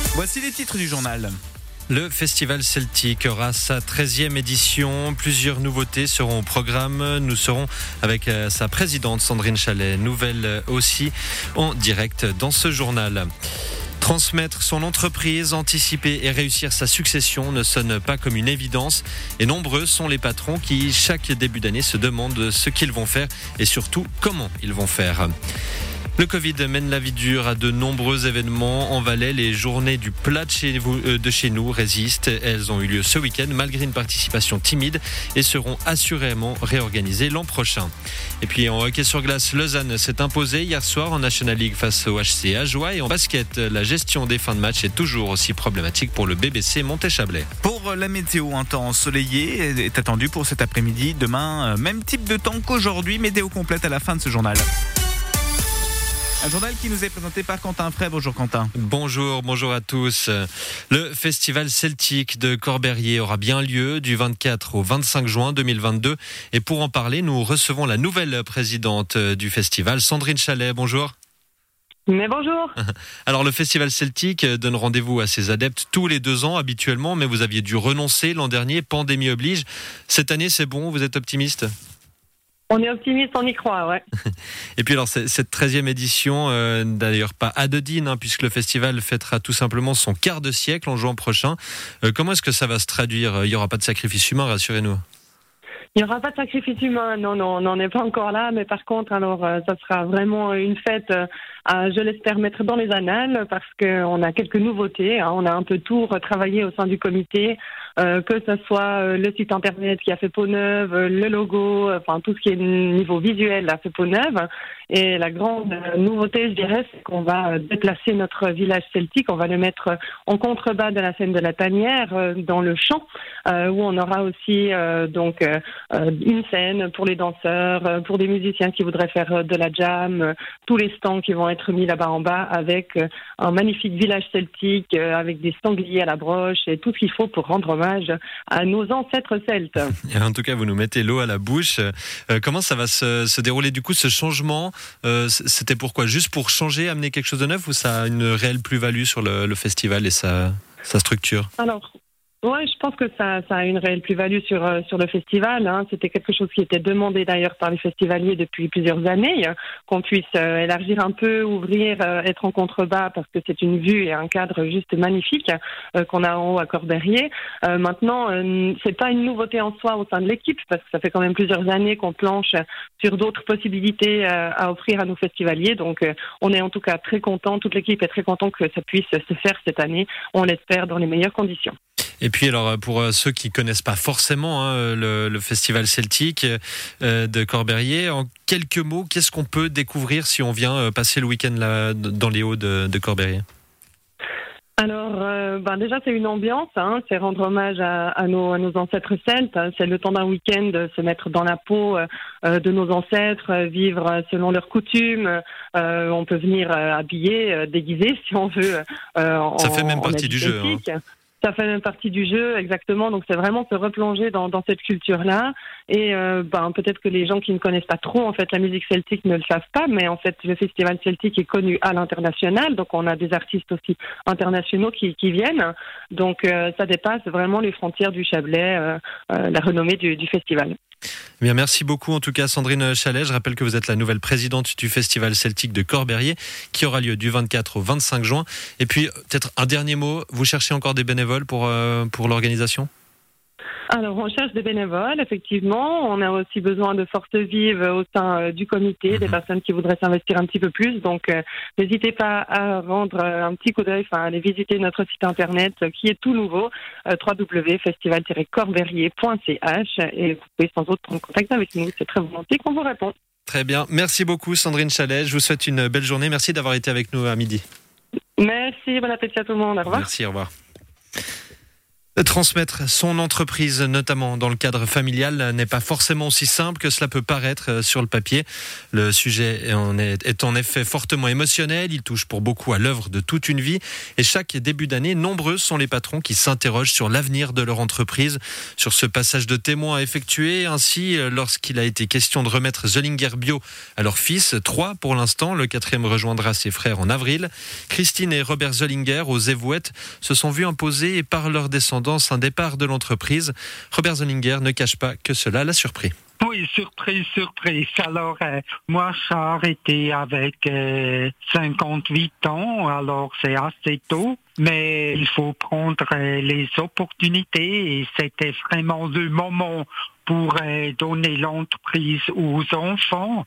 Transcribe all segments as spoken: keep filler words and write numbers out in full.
Voici les titres du journal. Le Festival Celtique aura sa treizième édition. Plusieurs nouveautés seront au programme. Nous serons avec sa présidente Sandrine Chalet, nouvelle aussi en direct dans ce journal. Transmettre son entreprise, anticiper et réussir sa succession ne sonne pas comme une évidence. Et nombreux sont les patrons qui, chaque début d'année, se demandent ce qu'ils vont faire et surtout comment ils vont faire. Le Covid mène la vie dure à de nombreux événements en Valais. Les journées du plat de chez, vous, euh, de chez nous résistent. Elles ont eu lieu ce week-end malgré une participation timide et seront assurément réorganisées l'an prochain. Et puis en hockey sur glace, Lausanne s'est imposée hier soir en National League face au H C Ajoie. Et en basket, la gestion des fins de match est toujours aussi problématique pour le B B C Monté-Chablais. Pour la météo, un temps ensoleillé est attendu pour cet après-midi. Demain, même type de temps qu'aujourd'hui. Météo complète à la fin de ce journal. Un journal qui nous est présenté par Quentin Frey. Bonjour Quentin. Bonjour, bonjour à tous. Le Festival Celtique de Corberrier aura bien lieu du vingt-quatre au vingt-cinq juin deux mille vingt-deux. Et pour en parler, nous recevons la nouvelle présidente du festival, Sandrine Chalet. Bonjour. Mais bonjour. Alors le Festival Celtique donne rendez-vous à ses adeptes tous les deux ans habituellement, mais vous aviez dû renoncer l'an dernier, pandémie oblige. Cette année, c'est bon, vous êtes optimiste ? On est optimiste, on y croit, ouais. Et puis alors cette treizième édition, euh, d'ailleurs pas anodine, hein, puisque le festival fêtera tout simplement son quart de siècle en juin prochain. Euh, comment est-ce que ça va se traduire ? Il n'y aura pas de sacrifice humain, rassurez-nous. Il n'y aura pas de sacrifice humain, non, non, on n'en est pas encore là, mais par contre, alors, euh, ça sera vraiment une fête, euh, à, je l'espère, mettre dans les annales, parce qu'on a quelques nouveautés, hein, on a un peu tout retravaillé au sein du comité, euh, que ce soit euh, le site internet qui a fait peau neuve, euh, le logo, enfin tout ce qui est niveau visuel a fait peau neuve, et la grande euh, nouveauté, je dirais, c'est qu'on va déplacer notre village celtique, on va le mettre en contrebas de la scène de la Tanière, euh, dans le champ, euh, où on aura aussi, euh, donc, euh, Euh, une scène pour les danseurs, euh, pour des musiciens qui voudraient faire euh, de la jam, euh, tous les stands qui vont être mis là-bas en bas avec euh, un magnifique village celtique, euh, avec des sangliers à la broche et tout ce qu'il faut pour rendre hommage à nos ancêtres celtes. Et en tout cas, vous nous mettez l'eau à la bouche. Euh, comment ça va se, se dérouler du coup, ce changement ? euh, C'était pourquoi ? Juste pour changer, amener quelque chose de neuf, ou ça a une réelle plus-value sur le, le festival et sa, sa structure ? Alors, ouais, je pense que ça, ça a une réelle plus-value sur euh, sur le festival. Hein. C'était quelque chose qui était demandé d'ailleurs par les festivaliers depuis plusieurs années, euh, qu'on puisse euh, élargir un peu, ouvrir, euh, être en contrebas, parce que c'est une vue et un cadre juste magnifique euh, qu'on a en haut à Corberrier. Euh, maintenant, euh, c'est pas une nouveauté en soi au sein de l'équipe, parce que ça fait quand même plusieurs années qu'on planche sur d'autres possibilités euh, à offrir à nos festivaliers. Donc, euh, on est en tout cas très content. Toute l'équipe est très contente que ça puisse se faire cette année. On l'espère dans les meilleures conditions. Et puis alors pour ceux qui connaissent pas forcément hein, le, le festival celtique euh, de Corberrier, en quelques mots, qu'est-ce qu'on peut découvrir si on vient euh, passer le week-end là dans les hauts de, de Corberrier ? Alors, euh, ben déjà, c'est une ambiance, hein, c'est rendre hommage à, à, nos, à nos ancêtres celtes. C'est le temps d'un week-end de se mettre dans la peau euh, de nos ancêtres, vivre selon leurs coutumes. Euh, on peut venir euh, habillé, euh, déguisé, si on veut. Euh, en, Ça fait même partie du jeu. Hein. Ça fait même partie du jeu, exactement. Donc, c'est vraiment se replonger dans, dans cette culture-là. Et euh, ben, peut-être que les gens qui ne connaissent pas trop, en fait, la musique celtique ne le savent pas, mais en fait, le festival celtique est connu à l'international. Donc, on a des artistes aussi internationaux qui, qui viennent. Donc, euh, ça dépasse vraiment les frontières du Chablais, euh, euh, la renommée du, du festival. Eh bien, merci beaucoup en tout cas Sandrine Chalet. Je rappelle que vous êtes la nouvelle présidente du Festival Celtique de Corberrier qui aura lieu du vingt-quatre au vingt-cinq juin. Et puis peut-être un dernier mot, vous cherchez encore des bénévoles pour, euh, pour l'organisation ? Alors, on cherche des bénévoles, effectivement. On a aussi besoin de forces vives au sein euh, du comité, mmh. des personnes qui voudraient s'investir un petit peu plus. Donc, euh, n'hésitez pas à rendre euh, un petit coup d'œil, enfin, à aller visiter notre site internet euh, qui est tout nouveau, euh, w w w point festival tiret corberrier point c h, et vous pouvez sans doute prendre contact avec nous. C'est très volontiers qu'on vous répond. Très bien. Merci beaucoup, Sandrine Chalet. Je vous souhaite une belle journée. Merci d'avoir été avec nous à midi. Merci. Bon appétit à tout le monde. Au revoir. Merci. Au revoir. Transmettre son entreprise, notamment dans le cadre familial, n'est pas forcément aussi simple que cela peut paraître sur le papier. Le sujet est en effet fortement émotionnel. Il touche pour beaucoup à l'œuvre de toute une vie. Et chaque début d'année, nombreux sont les patrons qui s'interrogent sur l'avenir de leur entreprise, sur ce passage de témoin à effectuer. Ainsi, lorsqu'il a été question de remettre Zollinger Bio à leur fils, trois pour l'instant, le quatrième rejoindra ses frères en avril. Christine et Robert Zollinger, aux Évouettes, se sont vus imposer par leurs descendants un départ de l'entreprise. Robert Zollinger ne cache pas que cela l'a surpris. Oui, surprise, surprise. Alors, euh, moi, j'ai arrêté avec euh, cinquante-huit ans, alors c'est assez tôt. Mais il faut prendre euh, les opportunités et c'était vraiment le moment pour euh, donner l'entreprise aux enfants.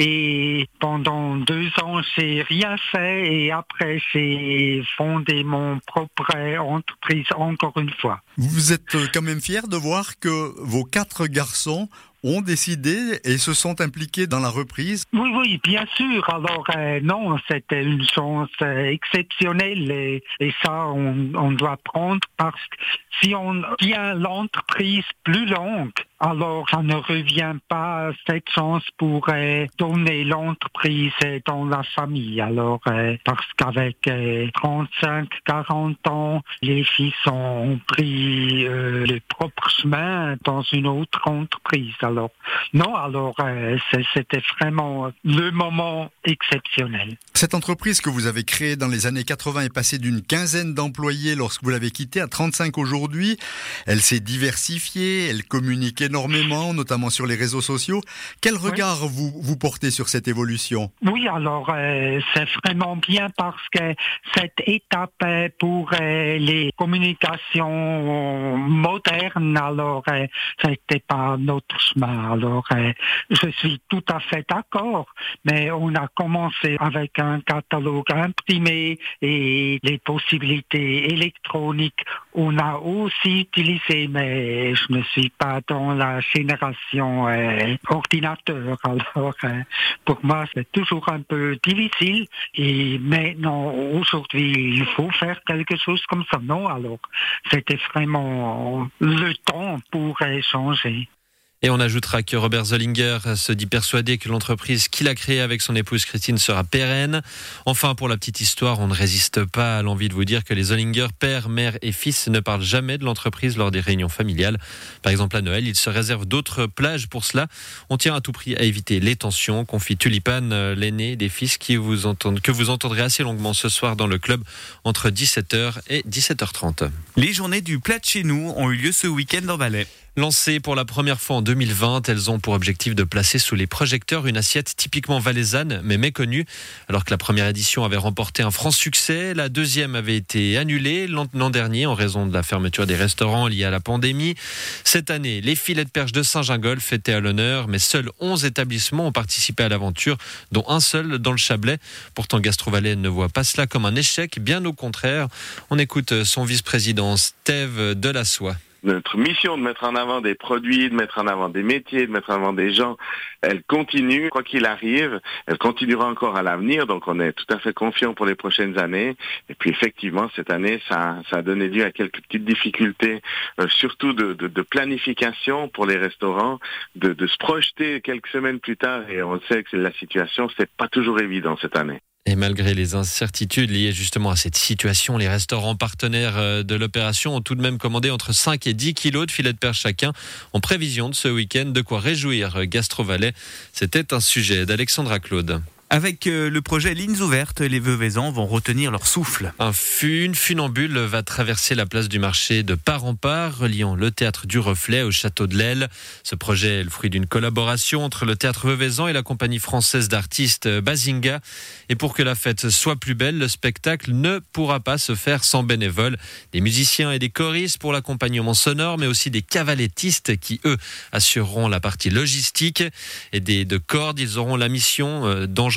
Et pendant deux ans, j'ai rien fait et après, j'ai fondé mon propre entreprise encore une fois. Vous êtes quand même fier de voir que vos quatre garçons ont décidé et se sont impliqués dans la reprise? Oui, oui, bien sûr. Alors, euh, non, c'était une chance euh, exceptionnelle et, et ça, on, on doit prendre parce que si on tient l'entreprise plus longue, alors ça ne revient pas cette chance pour euh, donner l'entreprise dans la famille. Alors, euh, parce qu'avec euh, trente-cinq, quarante ans, les fils ont pris euh, le propre chemin dans une autre entreprise. Alors, non, alors euh, c'était vraiment le moment exceptionnel. Cette entreprise que vous avez créée dans les années quatre-vingts est passée d'une quinzaine d'employés lorsque vous l'avez quittée à trente-cinq aujourd'hui. Elle s'est diversifiée, elle communique énormément, notamment sur les réseaux sociaux. Quel regard oui. vous, vous portez sur cette évolution? Oui, alors euh, c'est vraiment bien parce que cette étape pour euh, les communications modernes, alors euh, ça n'était pas notre chemin. Alors euh, je suis tout à fait d'accord, mais on a commencé avec un catalogue imprimé et les possibilités électroniques on a aussi utilisé, mais je ne suis pas dans la génération euh, ordinateur. Alors, euh, pour moi, c'est toujours un peu difficile. Et maintenant, aujourd'hui, il faut faire quelque chose comme ça. Non, alors, c'était vraiment le temps pour échanger. Et on ajoutera que Robert Zollinger se dit persuadé que l'entreprise qu'il a créée avec son épouse Christine sera pérenne. Enfin, pour la petite histoire, on ne résiste pas à l'envie de vous dire que les Zollinger, père, mère et fils, ne parlent jamais de l'entreprise lors des réunions familiales. Par exemple, à Noël, ils se réservent d'autres plages pour cela. On tient à tout prix à éviter les tensions, confie Tulipan, l'aîné des fils, qui vous entendent, que vous entendrez assez longuement ce soir dans le club entre dix-sept heures et dix-sept heures trente. Les journées du plat de chez nous ont eu lieu ce week-end en Valais. Lancées pour la première fois en deux mille vingt, elles ont pour objectif de placer sous les projecteurs une assiette typiquement valaisanne, mais méconnue. Alors que la première édition avait remporté un franc succès, la deuxième avait été annulée l'an dernier en raison de la fermeture des restaurants liés à la pandémie. Cette année, les filets de perche de Saint-Gingolph étaient à l'honneur, mais seuls onze établissements ont participé à l'aventure, dont un seul dans le Chablais. Pourtant, Gastro-Valais ne voit pas cela comme un échec, bien au contraire. On écoute son vice-président Steve Delassoy. Notre mission de mettre en avant des produits, de mettre en avant des métiers, de mettre en avant des gens, elle continue, quoi qu'il arrive, elle continuera encore à l'avenir, donc on est tout à fait confiant pour les prochaines années. Et puis effectivement, cette année, ça, ça a donné lieu à quelques petites difficultés, euh, surtout de, de, de planification pour les restaurants, de, de se projeter quelques semaines plus tard, et on sait que la situation, c'est pas toujours évident cette année. Et malgré les incertitudes liées justement à cette situation, les restaurants partenaires de l'opération ont tout de même commandé entre cinq et dix kilos de filets de perche chacun en prévision de ce week-end. De quoi réjouir Gastro-Valais. C'était un sujet d'Alexandra Claude. Avec le projet Lignes ouvertes, les Veuvaisans vont retenir leur souffle. Un fu- une funambule va traverser la place du marché de part en part, reliant le théâtre du Reflet au château de l'Aile. Ce projet est le fruit d'une collaboration entre le théâtre Veuvaisan et la compagnie française d'artistes Bazinga. Et pour que la fête soit plus belle, le spectacle ne pourra pas se faire sans bénévoles. Des musiciens et des choristes pour l'accompagnement sonore, mais aussi des cavalettistes qui, eux, assureront la partie logistique. Et des de cordes, ils auront la mission d'engendrer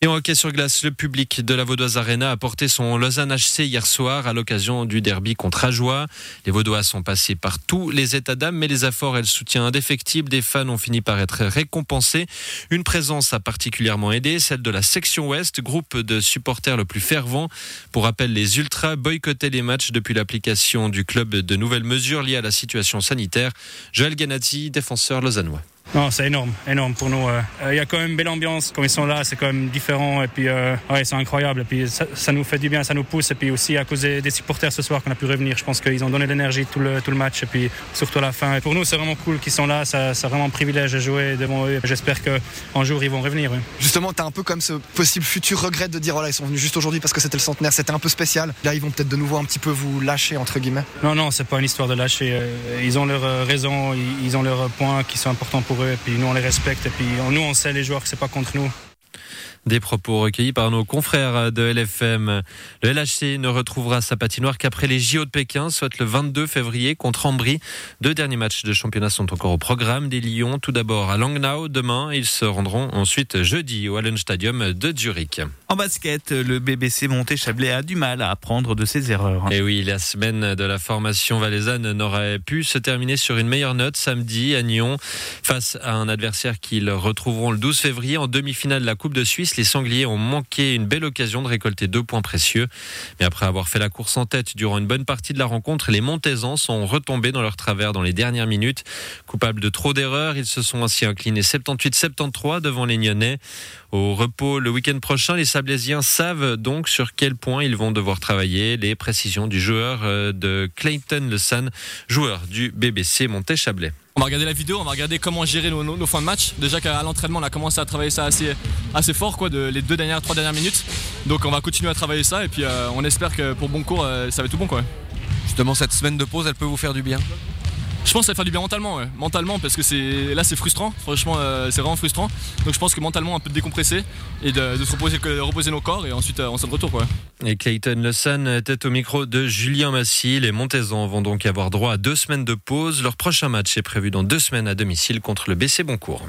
Et en hockey sur glace, le public de la Vaudoise Arena a porté son Lausanne H C hier soir à l'occasion du derby contre Ajoie. Les Vaudois sont passés par tous les états d'âme, mais les efforts et le soutien indéfectible des fans ont fini par être récompensés. Une présence a particulièrement aidé, celle de la section Ouest, groupe de supporters le plus fervent. Pour rappel, les Ultras boycottaient les matchs depuis l'application du club de nouvelles mesures liées à la situation sanitaire. Joël Ganati, défenseur lausannois. Non, c'est énorme, énorme pour nous. Il euh, y a quand même une belle ambiance quand ils sont là, c'est quand même différent et puis euh, ouais, c'est incroyable. Et puis ça, ça nous fait du bien, ça nous pousse. Et puis aussi à cause des, des supporters ce soir qu'on a pu revenir, je pense qu'ils ont donné de l'énergie tout le tout le match et puis surtout à la fin. Et pour nous, c'est vraiment cool qu'ils sont là. Ça, c'est vraiment un privilège de jouer devant eux. J'espère qu'un jour ils vont revenir. Oui. Justement, t'as un peu comme ce possible futur regret de dire voilà, ils sont venus juste aujourd'hui parce que c'était le centenaire, c'était un peu spécial. Là, ils vont peut-être de nouveau un petit peu vous lâcher entre guillemets. Non, non, c'est pas une histoire de lâcher. Ils ont leurs raisons, ils ont leurs points qui sont importants pour eux. Et puis nous, on les respecte et puis nous on sait les joueurs que c'est pas contre nous. Des propos recueillis par nos confrères de L F M. Le L H C ne retrouvera sa patinoire qu'après les J O de Pékin, soit le vingt-deux février contre Ambry. Deux derniers matchs de championnat sont encore au programme des Lions. Tout d'abord à Langnau demain. Ils se rendront ensuite jeudi au Hallenstadium de Zurich. En basket, le B B C Monté-Chablais a du mal à apprendre de ses erreurs. Et oui, la semaine de la formation valaisanne n'aurait pu se terminer sur une meilleure note samedi à Nyon face à un adversaire qu'ils retrouveront le douze février en demi-finale de la Coupe de Suisse. Les Sangliers ont manqué une belle occasion de récolter deux points précieux. Mais après avoir fait la course en tête durant une bonne partie de la rencontre, les Montaisans sont retombés dans leur travers dans les dernières minutes. Coupables de trop d'erreurs, ils se sont ainsi inclinés soixante-dix-huit à soixante-treize devant les Nyonnais. Au repos le week-end prochain, les Sablésiens savent donc sur quel point ils vont devoir travailler. Les précisions du joueur de Clayton Le San, joueur du B B C Monté-Chablais. On va regarder la vidéo, on va regarder comment gérer nos, nos, nos fins de match. Déjà qu'à l'entraînement, on a commencé à travailler ça assez, assez fort, quoi, de, les deux dernières, trois dernières minutes. Donc on va continuer à travailler ça et puis euh, on espère que pour bon cours, euh, ça va être tout bon, quoi. Justement, cette semaine de pause, elle peut vous faire du bien ? Je pense que ça va faire du bien mentalement, ouais. Mentalement parce que c'est, là c'est frustrant, franchement euh, c'est vraiment frustrant. Donc je pense que mentalement un peu de décompresser et de, de se reposer, de reposer nos corps et ensuite euh, on s'en retour, quoi. Et Clayton Le San était au micro de Julien Massy. Les Montaisans vont donc avoir droit à deux semaines de pause. Leur prochain match est prévu dans deux semaines à domicile contre le B C Boncourt.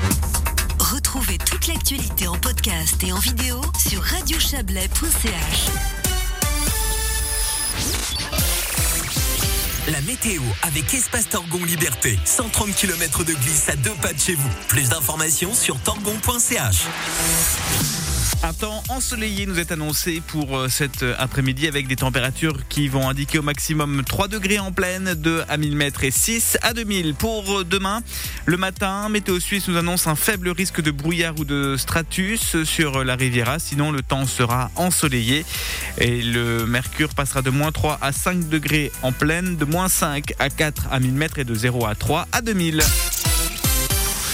Retrouvez toute l'actualité en podcast et en vidéo sur radio chablais point c h. La météo avec Espace Torgon Liberté. cent trente kilomètres de glisse à deux pas de chez vous. Plus d'informations sur torgon point c h. Un temps ensoleillé nous est annoncé pour cet après-midi avec des températures qui vont indiquer au maximum trois degrés en plaine, deux à mille mètres et six à deux mille. Pour demain, le matin, Météo Suisse nous annonce un faible risque de brouillard ou de stratus sur la Riviera. Sinon, le temps sera ensoleillé et le mercure passera de moins trois à cinq degrés en plaine, de moins cinq à quatre à mille mètres et de zéro à trois à deux mille.